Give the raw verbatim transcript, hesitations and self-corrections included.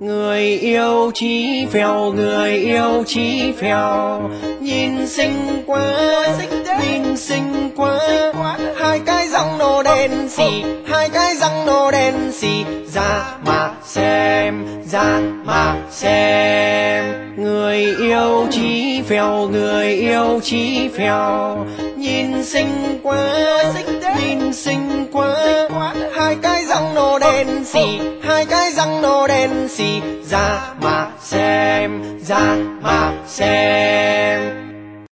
Người yêu chí phèo, người yêu chí phèo, nhìn xinh quá, nhìn xinh quá. Hai cái răng nô đen xì, hai cái răng nô đen xì, ra mà xem, ra mà xem. Người yêu chí phèo, người yêu chí phèo, nhìn xinh quá, nhìn xinh quá. Hai cái răng nô đen xì, hai cái răng nô đen xì, ra mà xem, ra mà xem.